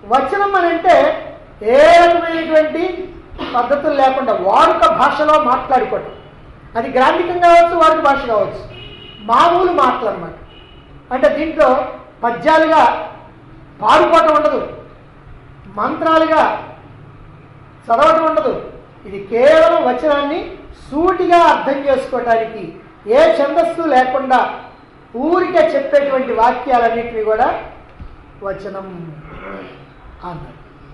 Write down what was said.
వచనం అని అంటే ఏ రకమైనటువంటి పద్ధతులు లేకుండా వాడుక భాషలో మాట్లాడుకోవటం. అది గ్రాంధికం కావచ్చు, వాడుక భాష కావచ్చు, మామూలు మాటలు అన్నమాట. అంటే దీంట్లో పద్యాలుగా పాడుకోవటం ఉండదు, మంత్రాలుగా చదవటం ఉండదు. ఇది కేవలం వచనాన్ని సూటిగా అర్థం చేసుకోవటానికి ఏ ఛందస్సు లేకుండా ఊరికే చెప్పేటువంటి వాక్యాలన్నింటినీ కూడా వచనం అన్నారు.